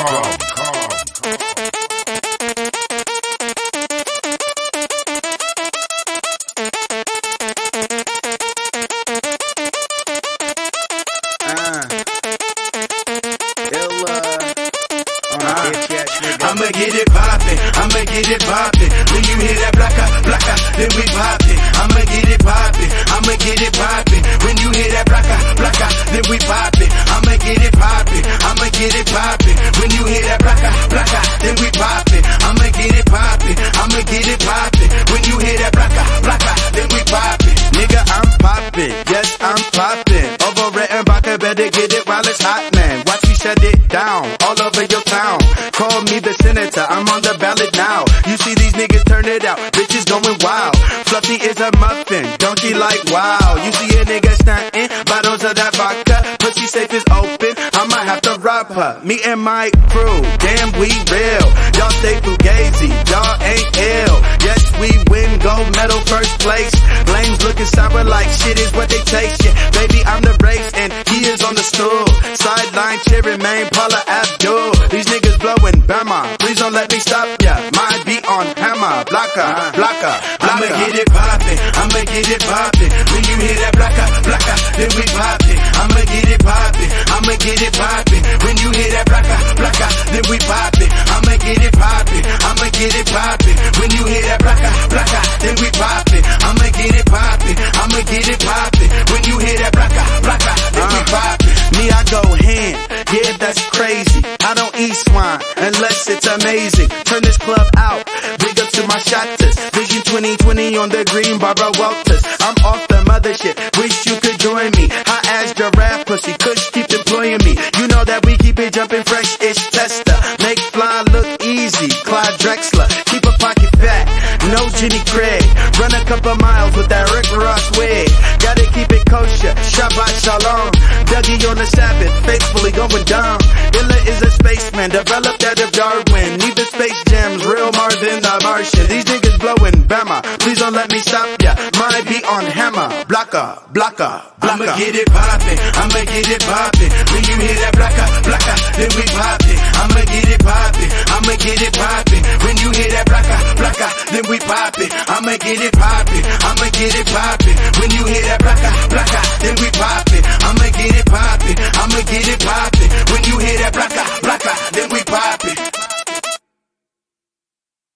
I'ma get it poppin', I'ma get it poppin'. When you hear that blacka, blacka, then we poppin'. I'ma get it poppin', I'ma get it poppin'. When you hear that blacka, blacka, then we poppin'. I'ma get it poppin', I'ma get it poppin'. When you hear that blacka, blacka, then we poppin'. I'ma get it poppin', I'ma get it poppin'. When you hear that blacka, blacka, then we poppin'. Nigga, I'm poppin', yes, I'm poppin'. Overwritten vodka, better get it while it's hot, man. Watch me shut it down, all over your town. Call me the senator, I'm on the ballot now. You see these niggas turn it out, bitches going wild. Fluffy is a muffin, don't she like wow? You see a nigga stuntin', bottles of that vodka. Pussy safe is open, I might have to rob her. Me and my crew, damn we real. Y'all stay fugazi, y'all ain't ill. Yes we win gold medal first place. Flames looking sour like shit is what they taste. Yeah, baby I'm the race and he is on the stool. Sideline cheering man, Paula Abdul. These niggas blowing Bama, please don't let me stop ya. My beat on hammer, blocka, blocka, blocka. I'ma get it poppin', I'ma get it poppin'. When you hear that blacka, blacka, then we poppin'. I'ma get it poppin', I'ma get it poppin'. When you hear that blacka, blacka, then we poppin'. I'ma get it poppin', I'ma get it poppin'. When you hear that blacka, blacka, then we poppin'. I'ma get it poppin', I'ma get it poppin'. When you hear that blacka, blacka, then we poppin'. Me I go hand, yeah that's crazy. I don't eat swine unless it's amazing. Turn this club out, big up to my shotters. Vision 2020 on the green, Barbara Walters. I'm off the mothership, wish you could join me. Hot ass giraffe pussy, kush keep employing me. You know that we keep it jumping, fresh-ish tester. Make fly look easy, Clyde Drexler. Keep a pocket fat, no Jenny Craig. Run a couple miles with that Rick Ross wig. Gotta keep it kosher, Shabbat Shalom. Dougie on the Sabbath, faithfully going down. Illa is a spaceman, developed out of Darwin. Need the space gems, real Marvin the Martian. These niggas blowing Bama, please don't let me stop ya. My beat on hammer, blocka, blocka, blocka. I'ma get it poppin', I'ma get it poppin'. When you hear that blacka, blacka, then we poppin'. I'ma get it poppin', I'ma get it poppin'. When you hear that blacka, blacka, then we poppin'. I'ma get it poppin', I'ma get it poppin'. When you hear that blacka, blacka, then we poppin'. I'ma get it poppin', I'ma get it poppin'. When you hear that blacka, blacka, then we poppin'.